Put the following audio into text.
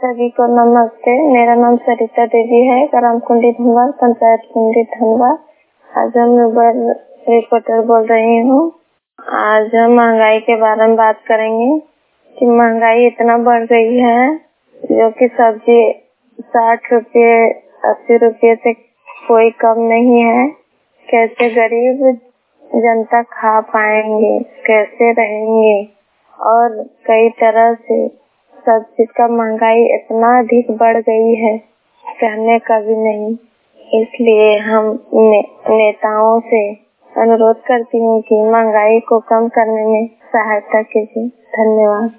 सभी को नमस्ते। मेरा नाम सरिता देवी है, ग्राम कुंडी धनवा, पंचायत कुंडी धनवा। आज मैं रिपोर्टर बोल रही हूँ। आज हम महंगाई के बारे में बात करेंगे कि महंगाई इतना बढ़ गई है, जो कि सब्जी 60 रुपये 80 रुपये से कोई कम नहीं है। कैसे गरीब जनता खा पाएंगे, कैसे रहेंगे, और कई तरह से सब चीज का महंगाई इतना अधिक बढ़ गई है, कहने का भी नहीं। इसलिए हम नेताओं से अनुरोध करती हूँ कि महंगाई को कम करने में सहायता कीजिए। धन्यवाद।